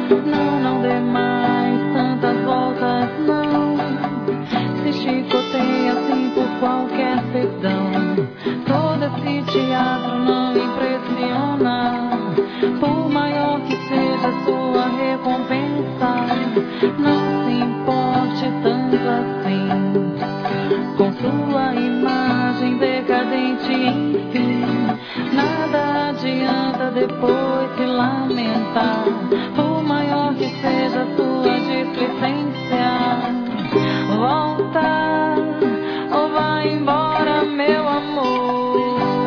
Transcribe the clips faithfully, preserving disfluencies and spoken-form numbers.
Não, não dê mais tantas voltas, não. Se chicoteia assim por qualquer perdão. Todo esse teatro não impressiona. Por maior que seja a sua recompensa, não se importe tanto assim com sua imagem decadente, enfim. Nada adianta depois se lamentar. Por maior que seja a sua displicência, volta ou vai embora, meu amor.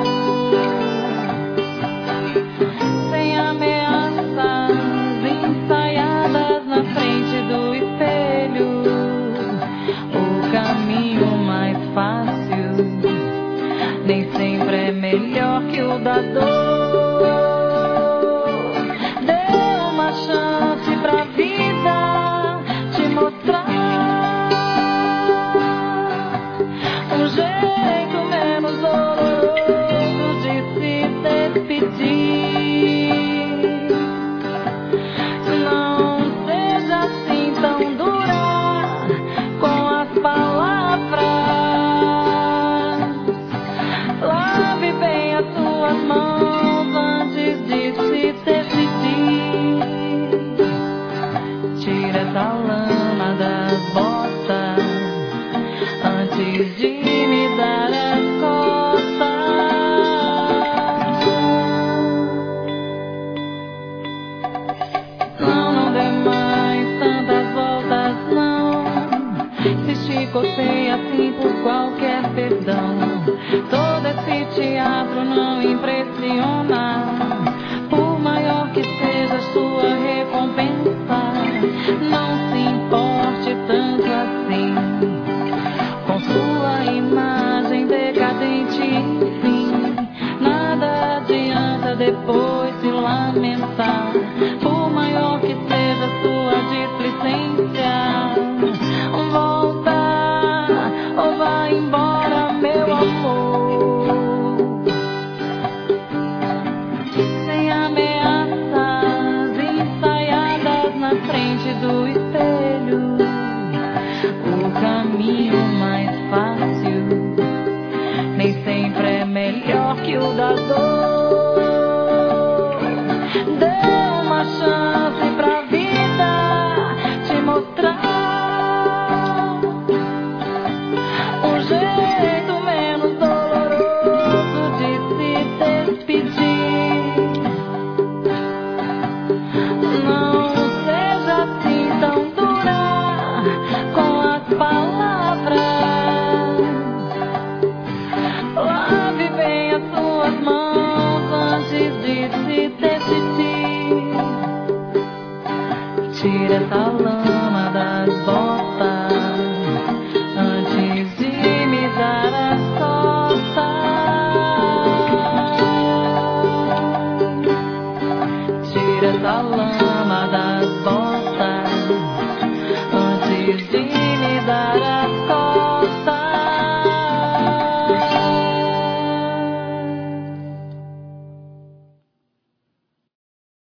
Sem ameaças ensaiadas na frente do espelho, o caminho mais fácil nem sempre é melhor que o da dor. Dê uma chance pra vida te mostrar um jeito menos doloroso de se despedir. Não seja assim tão dura com as palavras. Lave bem as suas mãos antes de se decidir. Tira essa lama das botas antes de me dar as costas. Não, não dê mais tantas voltas, não. Se chicoteia assim por qualquer perdão. Todo esse teatro não impressiona. Por maior que seja a sua recompensa, não se importe tanto assim com sua imagem decadente, enfim. Nada adianta depois se lamentar. Por maior que seja a sua displicência, volta ou vai embora, meu amor. Sem ameaças ensaiadas na frente do espelho, o caminho mais fácil nem sempre é melhor que o da dor. Dê uma chance